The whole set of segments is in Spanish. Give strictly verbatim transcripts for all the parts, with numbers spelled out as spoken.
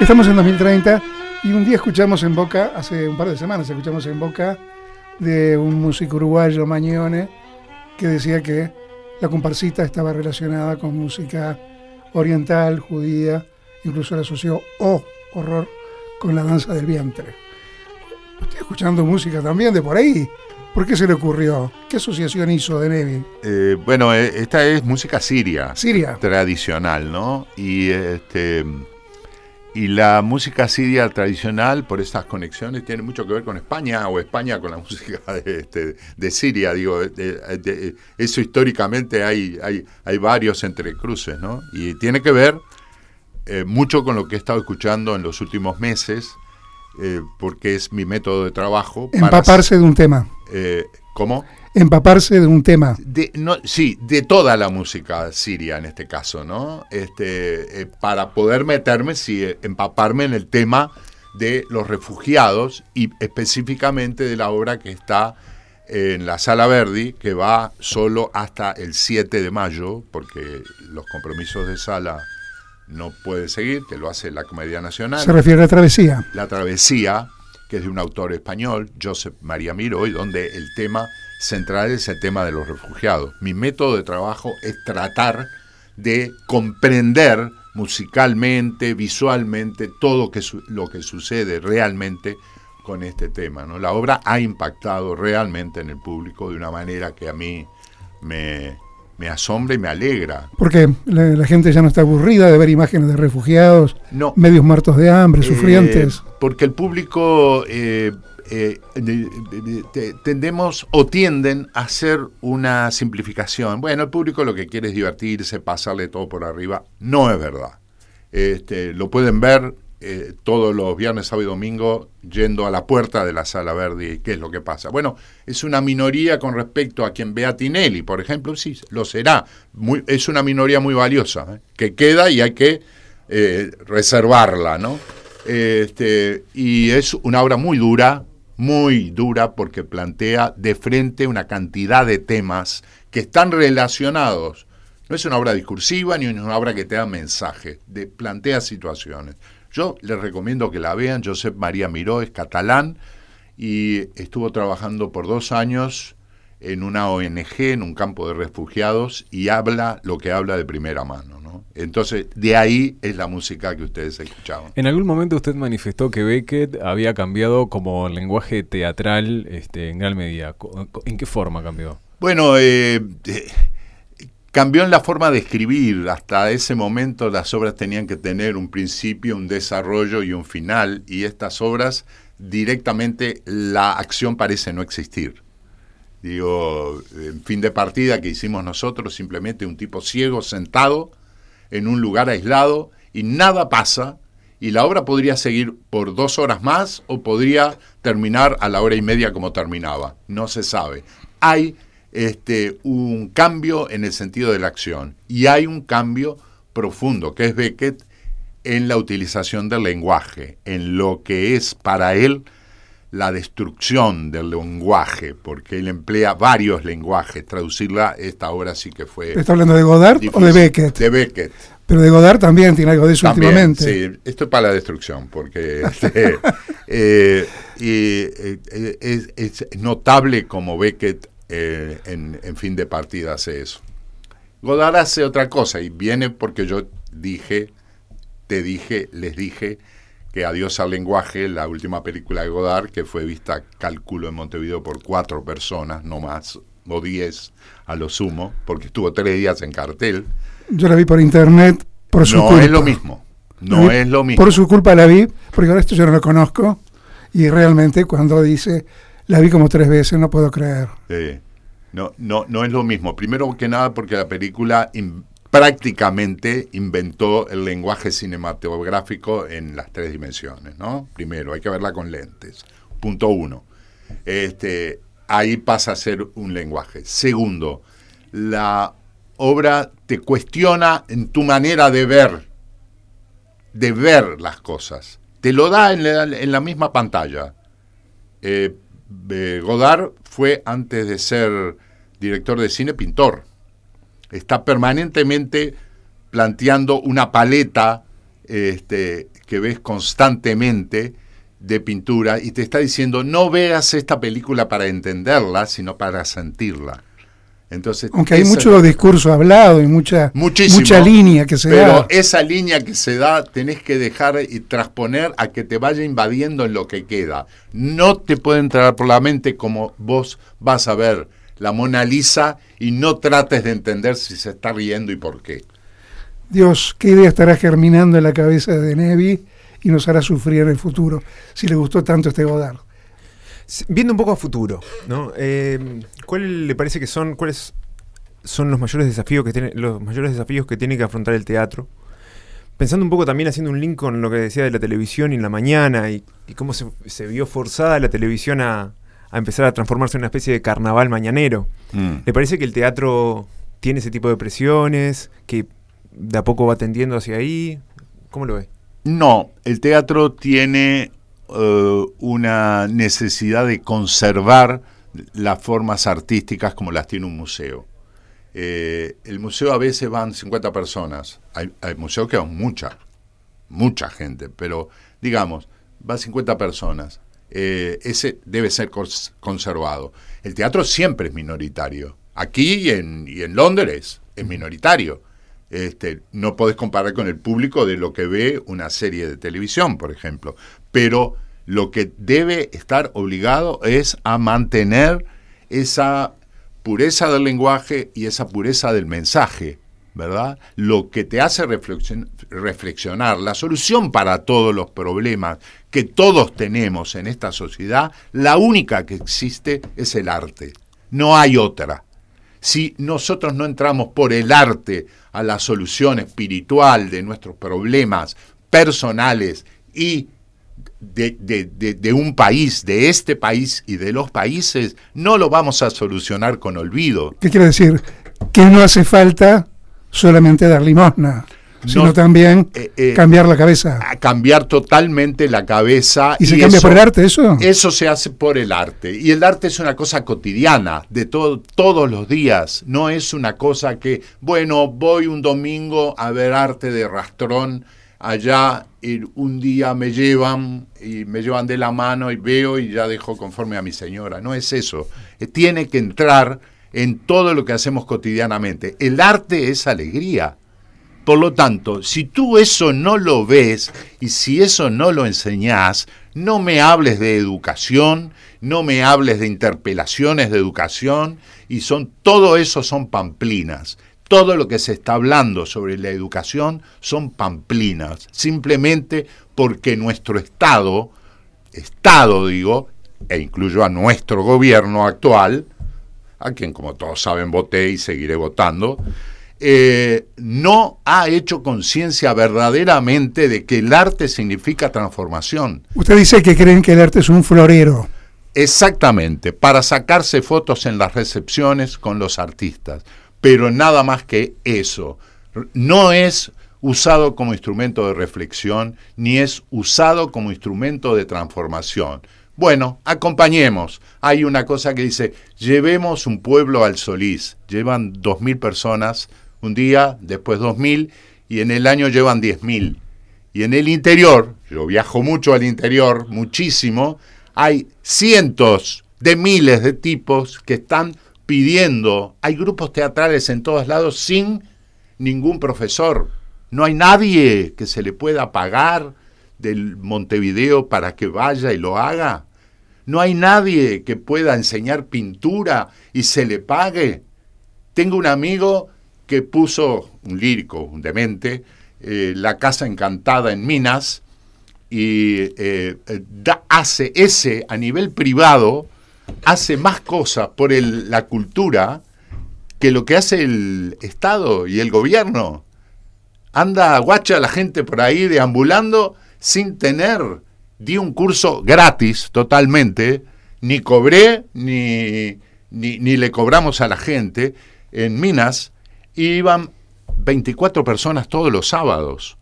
Estamos en dos mil treinta y un día escuchamos en boca, hace un par de semanas escuchamos en boca de un músico uruguayo, Mañone, que decía que la comparsita estaba relacionada con música oriental, judía, incluso la asoció, oh, horror, con la danza del vientre. Estoy escuchando música también de por ahí. ¿Por qué se le ocurrió? ¿Qué asociación hizo de Nevi? Eh, bueno, esta es música siria. Siria. Tradicional, ¿no? Y este y la música siria tradicional, por estas conexiones, tiene mucho que ver con España, o España con la música de, este, de Siria. Digo, de, de, de, eso históricamente hay, hay, hay varios entrecruces, ¿no? Y tiene que ver eh, mucho con lo que he estado escuchando en los últimos meses, eh, porque es mi método de trabajo. Empaparse para, de un tema. Eh, ¿Cómo? Empaparse de un tema. De, no, sí, de toda la música siria en este caso, ¿no? Este, eh, para poder meterme, sí, empaparme en el tema de los refugiados y específicamente de la obra que está en la Sala Verdi, que va solo hasta el siete de mayo, porque los compromisos de sala no puede seguir, que lo hace la Comedia Nacional. Se refiere a la travesía. La travesía, que es de un autor español, Josep María Miró, y donde el tema central es el tema de los refugiados. Mi método de trabajo es tratar de comprender musicalmente, visualmente, todo que su- lo que sucede realmente con este tema, ¿no? La obra ha impactado realmente en el público de una manera que a mí me, me asombra y me alegra. Porque la, la gente ya no está aburrida de ver imágenes de refugiados, No, medios muertos de hambre, eh, sufrientes. porque el público eh, eh, de- de- de- tendemos o tienden a hacer una simplificación. Bueno, el público lo que quiere es divertirse, pasarle todo por arriba. No es verdad. Este, lo pueden ver eh, todos los viernes, sábado y domingo yendo a la puerta de la Sala Verdi. ¿Qué es lo que pasa? Bueno, es una minoría con respecto a quien ve a Tinelli, por ejemplo, sí, lo será. Muy, es una minoría muy valiosa, ¿eh? Que queda y hay que eh, reservarla, ¿no? Este, y es una obra muy dura, muy dura, porque plantea de frente una cantidad de temas que están relacionados. No es una obra discursiva ni una obra que te da mensaje, de, plantea situaciones. Yo les recomiendo que la vean. Josep María Miró es catalán y estuvo trabajando por dos años en una O N G, en un campo de refugiados, y habla lo que habla de primera mano, ¿no? Entonces, de ahí es la música que ustedes escuchaban. En algún momento usted manifestó que Beckett había cambiado como lenguaje teatral este, en gran medida. ¿En qué forma cambió? Bueno, eh, eh, cambió en la forma de escribir. Hasta ese momento las obras tenían que tener un principio, un desarrollo y un final, y estas obras directamente la acción parece no existir. Digo, en Fin de Partida, que hicimos nosotros, simplemente un tipo ciego sentado en un lugar aislado y nada pasa, y la obra podría seguir por dos horas más o podría terminar a la hora y media como terminaba, no se sabe. Hay este, un cambio en el sentido de la acción y hay un cambio profundo, que es Beckett, en la utilización del lenguaje, en lo que es para él la destrucción del lenguaje, porque él emplea varios lenguajes. Traducirla, esta obra sí que fue... ¿Está hablando de Godard difícil. o de Beckett? De Beckett. Pero de Godard también tiene algo de eso También, últimamente. sí, esto es para la destrucción, porque este, eh, y, eh, es, es notable como Beckett eh, en, en Fin de Partida hace eso. Godard hace otra cosa, y viene porque yo dije, te dije, les dije que Adiós al lenguaje, la última película de Godard, que fue vista, calculo, en Montevideo por cuatro personas, no más, o diez a lo sumo, porque estuvo tres días en cartel. Yo la vi por internet por su no culpa. es lo mismo, no vi, es lo mismo. Por su culpa la vi, porque ahora esto yo no lo conozco, y realmente cuando dice, la vi como tres veces, no puedo creer. Sí. No, no, no es lo mismo. Primero que nada porque la película in, prácticamente inventó el lenguaje cinematográfico en las tres dimensiones, ¿no? Primero, hay que verla con lentes. Punto uno. Este, ahí pasa a ser un lenguaje. Segundo, la obra te cuestiona en tu manera de ver, de ver las cosas. Te lo da en la, en la misma pantalla. Eh, eh, Godard fue, antes de ser director de cine, pintor. Está permanentemente planteando una paleta este, que ves constantemente de pintura y te está diciendo no veas esta película para entenderla, sino para sentirla. Entonces, aunque hay esa, mucho discurso hablado y mucha, mucha línea que se pero da. Pero esa línea que se da tenés que dejar y transponer a que te vaya invadiendo en lo que queda. No te puede entrar por la mente como vos vas a ver la Mona Lisa y no trates de entender si se está riendo y por qué. Dios, qué idea estará germinando en la cabeza de Nevi y nos hará sufrir en el futuro, si le gustó tanto este Godard. Viendo un poco a futuro, ¿no? Eh, ¿Cuál le parece que son, cuáles son los mayores desafíos que tiene, los mayores desafíos que tiene que afrontar el teatro? Pensando un poco también, haciendo un link con lo que decía de la televisión y en la mañana y, y cómo se, se vio forzada la televisión a, a empezar a transformarse en una especie de carnaval mañanero. Mm. ¿Le parece que el teatro tiene ese tipo de presiones, que de a poco va tendiendo hacia ahí? ¿Cómo lo ve? No, el teatro tiene uh, una necesidad de conservar las formas artísticas como las tiene un museo. Eh, el museo a veces van cincuenta personas, hay, hay museos que van mucha, mucha gente, pero digamos, van cincuenta personas, eh, ese debe ser cons- conservado. El teatro siempre es minoritario, aquí y en, y en Londres es minoritario. Este, no podés comparar con el público de lo que ve una serie de televisión, por ejemplo, pero lo que debe estar obligado es a mantener esa pureza del lenguaje y esa pureza del mensaje, ¿verdad? Lo que te hace reflexion- reflexionar, la solución para todos los problemas que todos tenemos en esta sociedad, la única que existe es el arte, no hay otra. Si nosotros no entramos por el arte a la solución espiritual de nuestros problemas personales y de, de, de, de un país, de este país y de los países, no lo vamos a solucionar con olvido. ¿Qué quiere decir? Que no hace falta solamente dar limosna, sino no, también eh, eh, cambiar la cabeza. A cambiar totalmente la cabeza. ¿Y se y cambia eso, por el arte eso? Eso se hace por el arte. Y el arte es una cosa cotidiana, de to- todos los días. No es una cosa que, bueno, voy un domingo a ver arte de Rastrón allá y un día me llevan y me llevan de la mano y veo y ya dejo conforme a mi señora. No es eso. Eh, tiene que entrar en todo lo que hacemos cotidianamente. El arte es alegría. Por lo tanto, si tú eso no lo ves y si eso no lo enseñás, no me hables de educación, no me hables de interpelaciones de educación, y son todo eso son pamplinas. Todo lo que se está hablando sobre la educación son pamplinas, simplemente porque nuestro Estado, Estado digo, e incluyo a nuestro gobierno actual, a quien como todos saben voté y seguiré votando, Eh, no ha hecho conciencia verdaderamente de que el arte significa transformación. Usted dice que creen que el arte es un florero. Exactamente, para sacarse fotos en las recepciones con los artistas, pero nada más que eso. No es usado como instrumento de reflexión, ni es usado como instrumento de transformación. Bueno, acompañemos. Hay una cosa que dice, llevemos un pueblo al Solís. Llevan dos mil personas un día, después dos mil, y en el año llevan diez mil. Y en el interior, yo viajo mucho al interior, muchísimo, hay cientos de miles de tipos que están pidiendo, hay grupos teatrales en todos lados sin ningún profesor. No hay nadie que se le pueda pagar del Montevideo para que vaya y lo haga. No hay nadie que pueda enseñar pintura y se le pague. Tengo un amigo que puso, un lírico, un demente, eh, La Casa Encantada en Minas, y eh, da, hace ese, a nivel privado, hace más cosas por el, la cultura que lo que hace el Estado y el gobierno. Anda guacha la gente por ahí deambulando sin tener, di un curso gratis totalmente, ni cobré, ni, ni, ni le cobramos a la gente, en Minas, iban veinticuatro personas todos los sábados.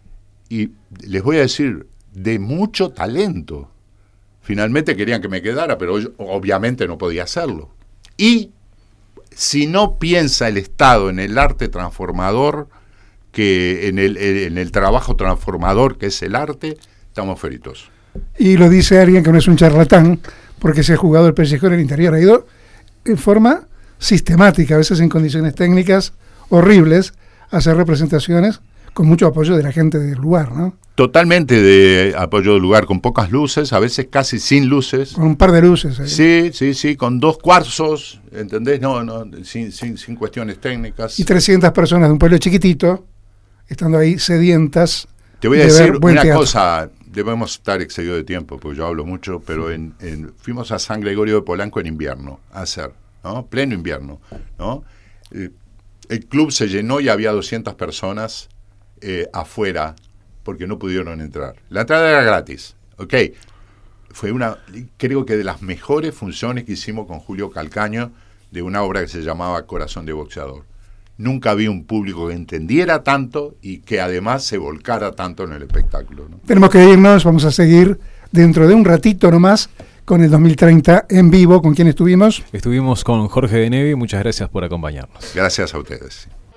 Y les voy a decir, de mucho talento. Finalmente querían que me quedara, pero yo, obviamente no podía hacerlo. Y si no piensa el Estado en el arte transformador, que en el, en el trabajo transformador que es el arte, estamos fritos. Y lo dice alguien que no es un charlatán, porque se ha jugado el pellejo en el interior, ha ido en forma sistemática, a veces en condiciones técnicas horribles, a hacer representaciones con mucho apoyo de la gente del lugar, ¿no? Totalmente de apoyo del lugar, con pocas luces, a veces casi sin luces. Con un par de luces. Ahí. Sí, sí, sí, con dos cuarzos, ¿entendés? No, no, sin, sin, sin cuestiones técnicas. Y trescientas personas de un pueblo chiquitito, estando ahí sedientas. Te voy a de decir ver buen una teatro. cosa, debemos estar excedido de tiempo, porque yo hablo mucho, pero en, en, fuimos a San Gregorio de Polanco en invierno, a hacer, ¿no? Pleno invierno, ¿no? Eh, el club se llenó y había doscientas personas eh, afuera, porque no pudieron entrar. La entrada era gratis, ¿ok? Fue una, creo que de las mejores funciones que hicimos con Julio Calcaño, de una obra que se llamaba Corazón de Boxeador. Nunca vi un público que entendiera tanto y que además se volcara tanto en el espectáculo, ¿no? Tenemos que irnos, vamos a seguir dentro de un ratito nomás con el dos mil treinta en vivo. ¿Con quién estuvimos? Estuvimos con Jorge de Nevi, muchas gracias por acompañarnos. Gracias a ustedes.